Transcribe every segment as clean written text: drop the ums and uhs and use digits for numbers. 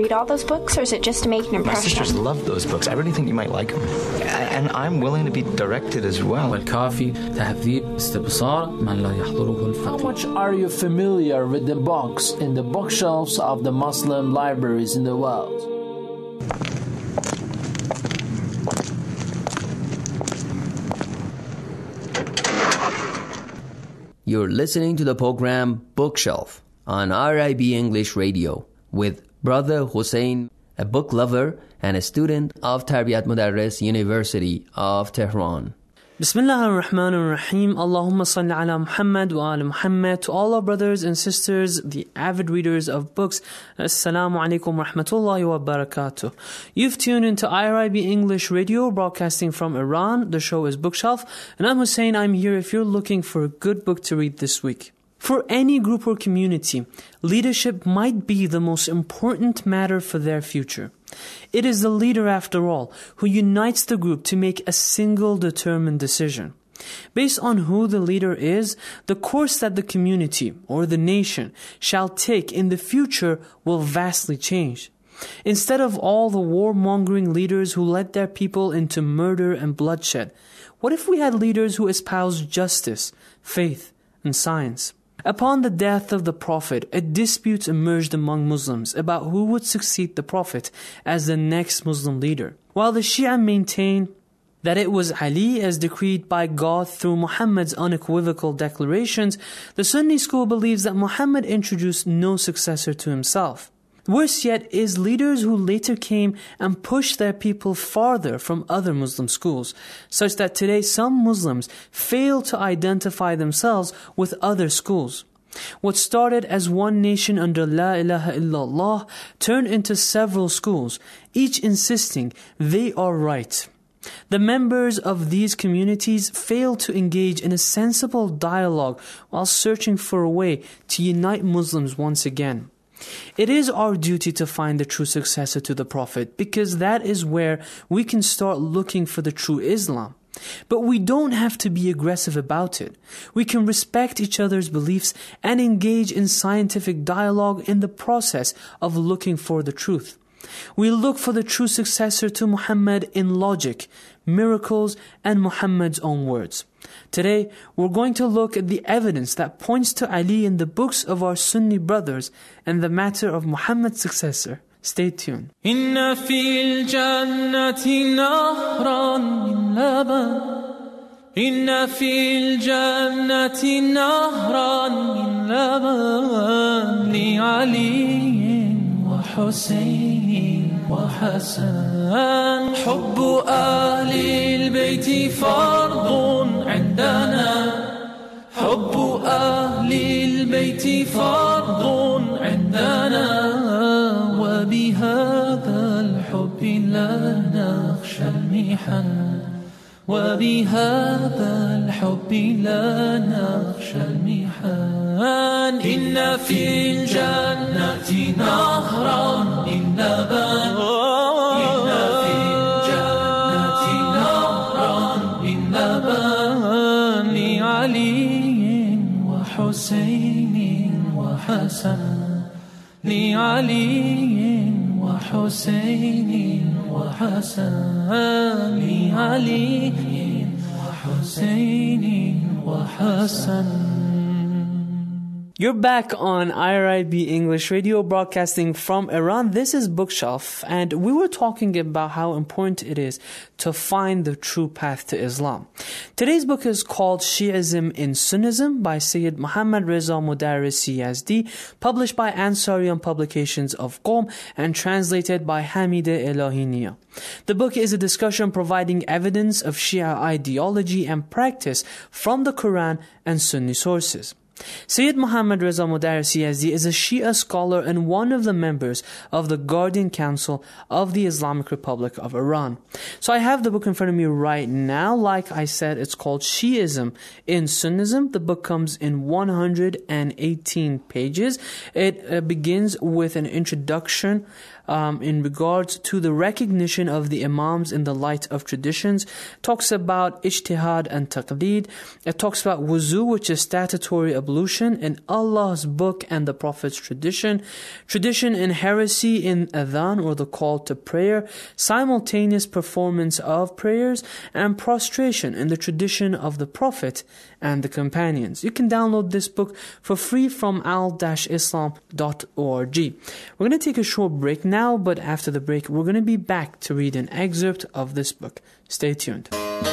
read all those books, or is it just to make an impression? My sisters love those books. I really think you might like them. And I'm willing to be directed as well. والكافي تهذيب استبصار من لا يحضره الفقيه. How much are you familiar with the books in the bookshelves of the Muslim libraries in the world? You're listening to the program Bookshelf on RIB English Radio with Brother Hussein, a book lover and a student of Tarbiyat Mudarris University of Tehran. Bismillah ar-Rahman ar-Rahim. Allahumma salli ala Muhammad wa ala Muhammad. To all our brothers and sisters, the avid readers of books, Assalamu alaikum wa rahmatullahi wa barakatuh. You've tuned into IRIB English Radio, broadcasting from Iran. The show is Bookshelf, and I'm Hussein. I'm here if you're looking for a good book to read this week. For any group or community, leadership might be the most important matter for their future. It is the leader, after all, who unites the group to make a single determined decision. Based on who the leader is, the course that the community or the nation shall take in the future will vastly change. Instead of all the warmongering leaders who led their people into murder and bloodshed, what if we had leaders who espoused justice, faith, and science? Upon the death of the Prophet, a dispute emerged among Muslims about who would succeed the Prophet as the next Muslim leader. While the Shia maintain that it was Ali as decreed by God through Muhammad's unequivocal declarations, the Sunni school believes that Muhammad introduced no successor to himself. Worse yet is leaders who later came and pushed their people farther from other Muslim schools, such that today some Muslims fail to identify themselves with other schools. What started as one nation under La ilaha illallah turned into several schools, each insisting they are right. The members of these communities fail to engage in a sensible dialogue while searching for a way to unite Muslims once again. It is our duty to find the true successor to the Prophet, because that is where we can start looking for the true Islam. But we don't have to be aggressive about it. We can respect each other's beliefs and engage in scientific dialogue in the process of looking for the truth. We look for the true successor to Muhammad in logic, miracles, and Muhammad's own words. Today, we're going to look at the evidence that points to Ali in the books of our Sunni brothers and the matter of Muhammad's successor. Stay tuned. Inna fil jannati nahran min laban. Inna fil jannati nahran min laban li Ali wa Hussein wa Hasan. Hubbu ahli al-bayti fardun عندنا حب أهل البيت فرض عندنا وبهذا الحب لا نخشى المحن وبهذا الحب لا نخشى المحن إن في الجنة نهرا من لبن إن في الجنة نهرا من لبن لعلي وحسين وحسن لعلي وحسين وحسن لعلي وحسين وحسن. You're back on IRIB English Radio, broadcasting from Iran. This is Bookshelf, and we were talking about how important it is to find the true path to Islam. Today's book is called Shi'ism in Sunnism by Sayyid Muhammad Reza Mudarris Yazdi, published by Ansarian Publications of Qom and translated by Hamideh Elahiniya. The book is a discussion providing evidence of Shia ideology and practice from the Quran and Sunni sources. Sayyid Muhammad Reza Mudarris Yazdi is a Shia scholar and one of the members of the Guardian Council of the Islamic Republic of Iran. So I have the book in front of me right now. Like I said, it's called Shi'ism in Sunnism. The book comes in 118 pages. It begins with an introduction in regards to the recognition of the Imams in the light of traditions. Talks about ijtihad and taqdeed. It talks about wuzu, which is statutory ablution in Allah's book and the Prophet's tradition. Tradition in heresy in adhan, or the call to prayer. Simultaneous performance of prayers, and prostration in the tradition of the Prophet and the companions. You can download this book for free from al-islam.org. We're going to take a short break now, but after the break, we're going to be back to read an excerpt of this book. Stay tuned.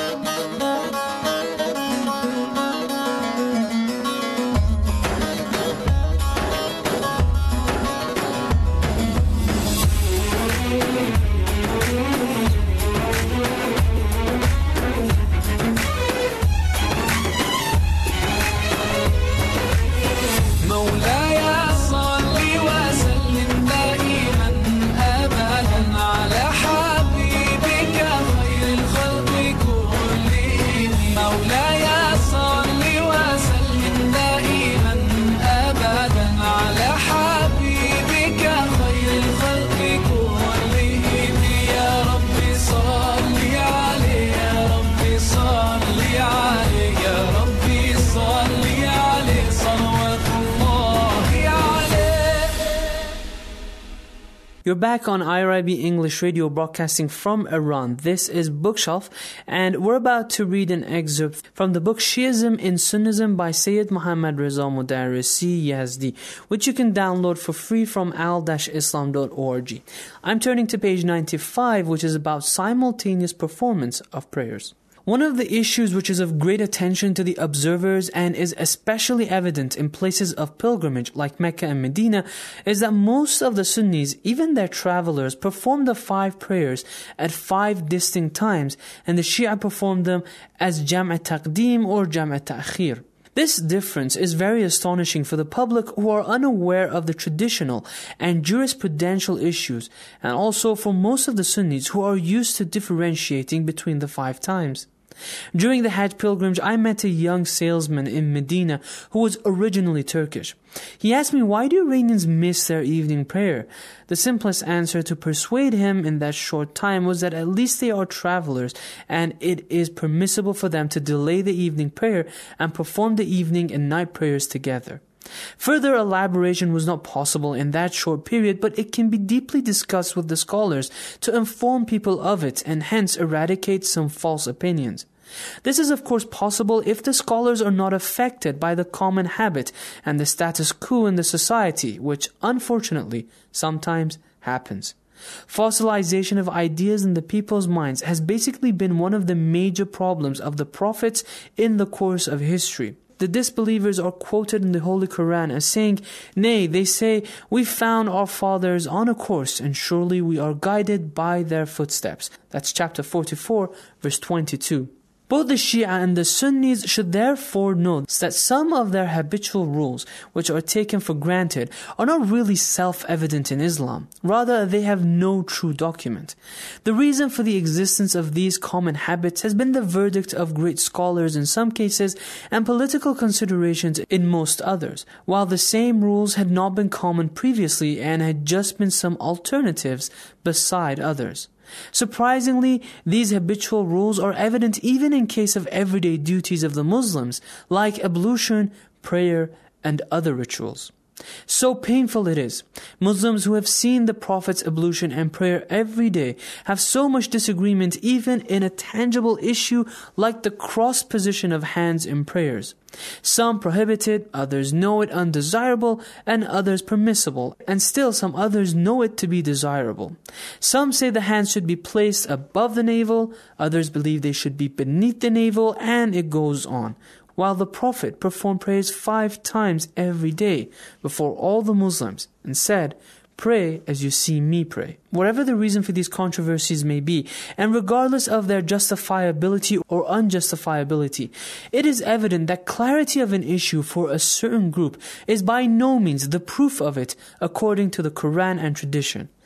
You're back on IRIB English Radio, broadcasting from Iran. This is Bookshelf, and we're about to read an excerpt from the book Shi'ism in Sunnism by Sayyid Muhammad Reza Modarresi Yazdi, which you can download for free from al-islam.org. I'm turning to page 95, which is about simultaneous performance of prayers. One of the issues which is of great attention to the observers and is especially evident in places of pilgrimage like Mecca and Medina is that most of the Sunnis, even their travelers, perform the 5 prayers at 5 distinct times, and the Shia perform them as Jam' Taqdeem or Jam' Ta'khir. This difference is very astonishing for the public who are unaware of the traditional and jurisprudential issues, and also for most of the Sunnis who are used to differentiating between the 5 times. During the Hajj pilgrimage, I met a young salesman in Medina who was originally Turkish. He asked me, why do Iranians miss their evening prayer? The simplest answer to persuade him in that short time was that at least they are travelers, and it is permissible for them to delay the evening prayer and perform the evening and night prayers together. Further elaboration was not possible in that short period, but it can be deeply discussed with the scholars to inform people of it and hence eradicate some false opinions. This is of course possible if the scholars are not affected by the common habit and the status quo in the society, which unfortunately sometimes happens. Fossilization of ideas in the people's minds has basically been one of the major problems of the prophets in the course of history. The disbelievers are quoted in the Holy Quran as saying, "Nay, they say, we found our fathers on a course, and surely we are guided by their footsteps." That's chapter 44, verse 22. Both the Shia and the Sunnis should therefore know that some of their habitual rules, which are taken for granted, are not really self-evident in Islam. Rather, they have no true document. The reason for the existence of these common habits has been the verdict of great scholars in some cases and political considerations in most others, while the same rules had not been common previously and had just been some alternatives beside others. Surprisingly, these habitual rules are evident even in case of everyday duties of the Muslims, like ablution, prayer, and other rituals. So painful it is. Muslims who have seen the Prophet's ablution and prayer every day have so much disagreement even in a tangible issue like the cross position of hands in prayers. Some prohibit it, others know it undesirable, and others permissible, and still some others know it to be desirable. Some say the hands should be placed above the navel, others believe they should be beneath the navel, and it goes on. While the Prophet performed prayers 5 times every day before all the Muslims and said, "Pray as you see me pray." Whatever the reason for these controversies may be, and regardless of their justifiability or unjustifiability, it is evident that clarity of an issue for a certain group is by no means the proof of it according to the Quran and tradition.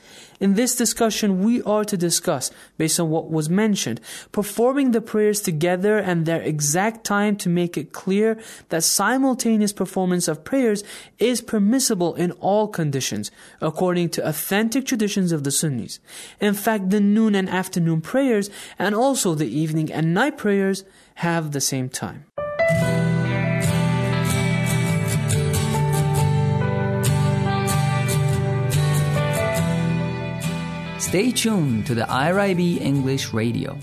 In this discussion, we are to discuss, based on what was mentioned, performing the prayers together and their exact time to make it clear that simultaneous performance of prayers is permissible in all conditions, according to authentic traditions of the Sunnis. In fact, the noon and afternoon prayers, and also the evening and night prayers, have the same time. Stay tuned to the IRIB English Radio.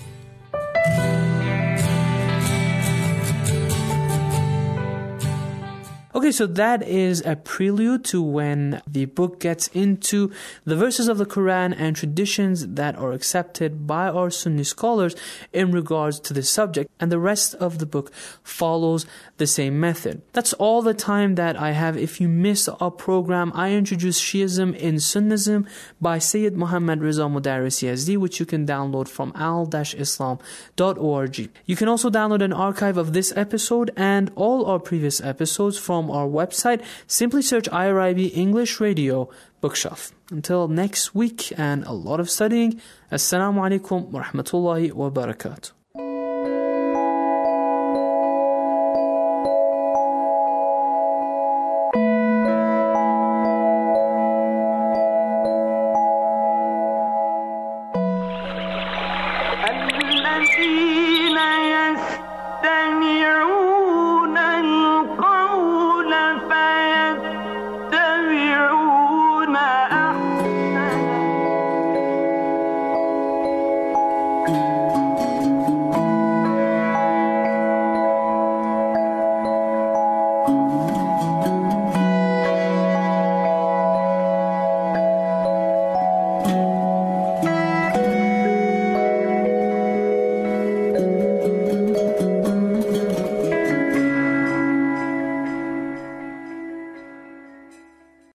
Okay, so that is a prelude to when the book gets into the verses of the Quran and traditions that are accepted by our Sunni scholars in regards to this subject, and the rest of the book follows the same method. That's all the time that I have. If you missed our program, I introduced Shiism in Sunnism by Sayyid Muhammad Riza Mudaris Yazdi, which you can download from al-islam.org. You can also download an archive of this episode and all our previous episodes from our website. Simply search IRIB English Radio Bookshelf. Until next week and a lot of studying, Assalamu alaikum wa rahmatullahi wa barakatuh.